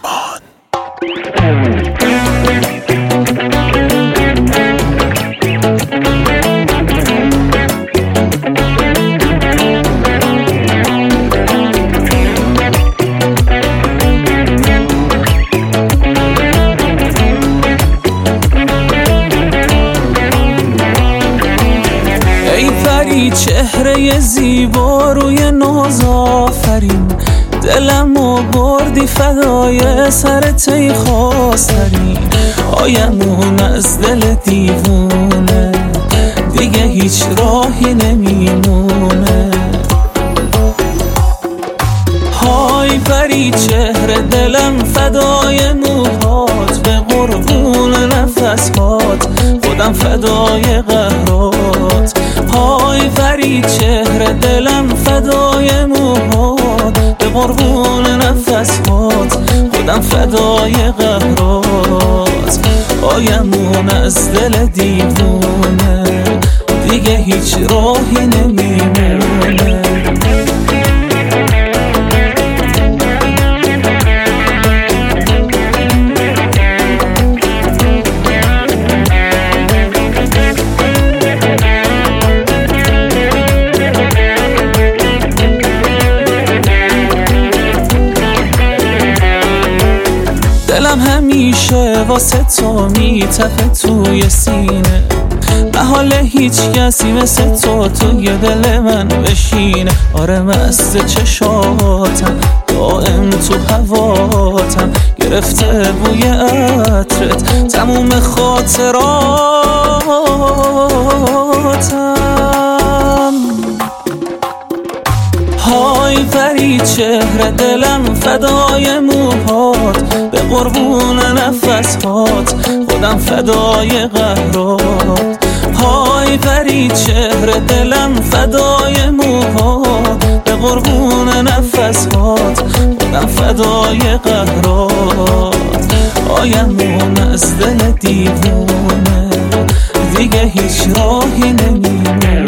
فرمان. چهره زیبا روی ناز آفرین، دلمو بردی فدای سرت ای خواسترین. آیمون از دل دیوونه دیگه هیچ راهی نمیمونه. های پری چهره دلم فدای موهات، به قربون نفسات خودم فدای قهرات. های پری چهره دلم فدای موهات، به قربون نفسات خودم فدای قهرات. آیمون از دل دیوونه دیگه هیچ راهی نمیمونه. دلم همیشه واسه تو میتپه توی سینه، محال هیچ کسی مثل تو توی دل من بشینه. آره مست چشاتم دائم تو هواتم، گرفته بوی عطرت تموم خاطراتم. های پری چهره دلم فدای موهات، به قربون نفسات خودم فدای قهرات. های پری چهره دلم فدای موهات، به قربون نفسات خودم فدای قهرات. آیمون از دل دیوونه دیگه هیچ راهی نمیمونه.